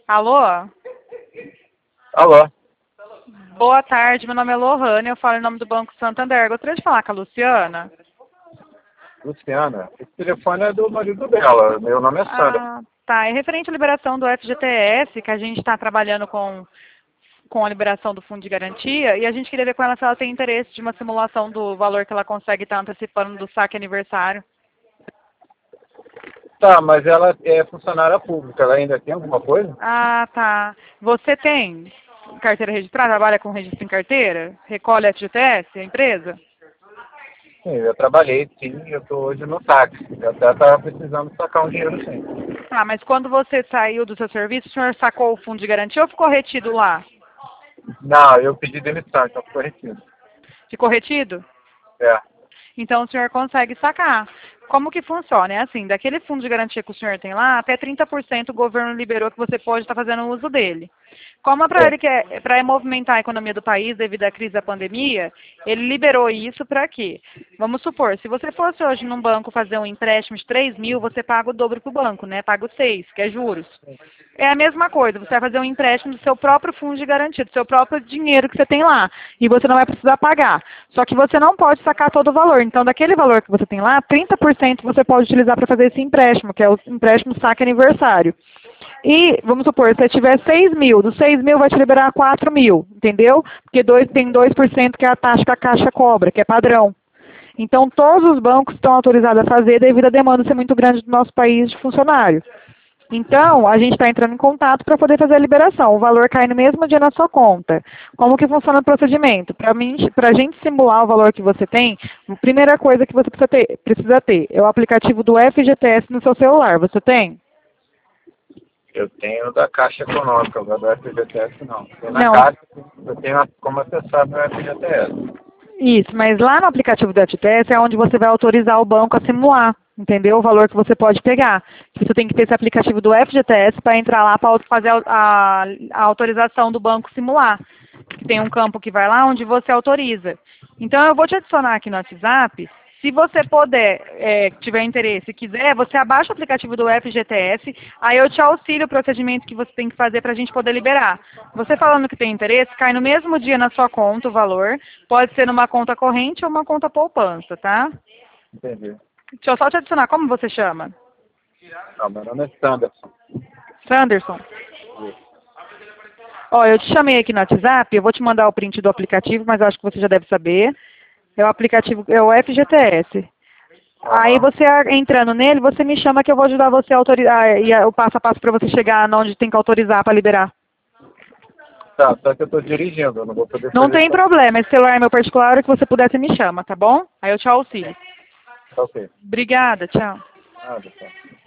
Alô? Alô? Boa tarde, meu nome é Lohane, eu falo em nome do Banco Santander. Gostaria de falar com a Luciana? Luciana? Esse telefone é do marido dela. Meu nome é Sandra. Ah, tá. É referente à liberação do FGTS, que a gente está trabalhando com a liberação do Fundo de Garantia, e a gente queria ver com ela se ela tem interesse de uma simulação do valor que ela consegue estar antecipando do saque aniversário. Tá, mas ela é funcionária pública. Ela ainda tem alguma coisa? Ah, tá. Você tem carteira registrada? Trabalha com registro em carteira? Recolhe FGTS, a empresa? Sim, eu trabalhei, sim. Eu tô hoje no táxi. Eu até estava precisando sacar um dinheiro, sim. Ah, mas quando você saiu do seu serviço, o senhor sacou o fundo de garantia ou ficou retido lá? Não, eu pedi demissão, então ficou retido. Ficou retido? É. Então o senhor consegue sacar. Como que funciona? É assim, daquele fundo de garantia que o senhor tem lá, até 30% o governo liberou que você pode estar fazendo uso dele. Como é para Sim. ele que é para movimentar a economia do país devido à crise da pandemia, ele liberou isso para quê? Vamos supor, se você fosse hoje num banco fazer um empréstimo de 3 mil, você paga o dobro para o banco, né? Paga os 6, que é juros. É a mesma coisa, você vai fazer um empréstimo do seu próprio fundo de garantia, do seu próprio dinheiro que você tem lá. E você não vai precisar pagar. Só que você não pode sacar todo o valor. Então, daquele valor que você tem lá, 30% você pode utilizar para fazer esse empréstimo, que é o empréstimo saque aniversário. E, vamos supor, se você tiver 6 mil, dos 6 mil vai te liberar 4 mil, entendeu? Porque tem 2% que é a taxa que a Caixa cobra, que é padrão. Então, todos os bancos estão autorizados a fazer devido à demanda ser muito grande do nosso país de funcionário. Então, a gente está entrando em contato para poder fazer a liberação. O valor cai no mesmo dia na sua conta. Como que funciona o procedimento? Para a gente simular o valor que você tem, a primeira coisa que você precisa ter é o aplicativo do FGTS no seu celular. Você tem? Eu tenho da Caixa Econômica, agora do FGTS não. Tem na Não. Caixa, eu tenho como acessar meu FGTS. Isso, mas lá no aplicativo do FGTS é onde você vai autorizar o banco a simular, entendeu? O valor que você pode pegar. Você tem que ter esse aplicativo do FGTS para entrar lá para fazer a autorização do banco simular. Tem um campo que vai lá onde você autoriza. Então eu vou te adicionar aqui no WhatsApp. Se você puder, tiver interesse e quiser, você abaixa o aplicativo do FGTS, aí eu te auxilio o procedimento que você tem que fazer para a gente poder liberar. Você falando que tem interesse, cai no mesmo dia na sua conta o valor, pode ser numa conta corrente ou uma conta poupança, tá? Entendi. Deixa eu só te adicionar, como você chama? Não, meu nome é Sanderson. Sanderson? Ó, eu te chamei aqui no WhatsApp, eu vou te mandar o print do aplicativo, mas acho que você já deve saber. É o aplicativo, é o FGTS. Aí você entrando nele, você me chama que eu vou ajudar você a autorizar, e o passo a passo para você chegar onde tem que autorizar para liberar. Tá, só que eu tô dirigindo, eu não vou poder Não fazer tem só. problema, esse celular é meu particular, a hora que você puder, você me chama, tá bom? Aí eu te auxilio. Tá ok. Obrigada, tchau. Nada, tá.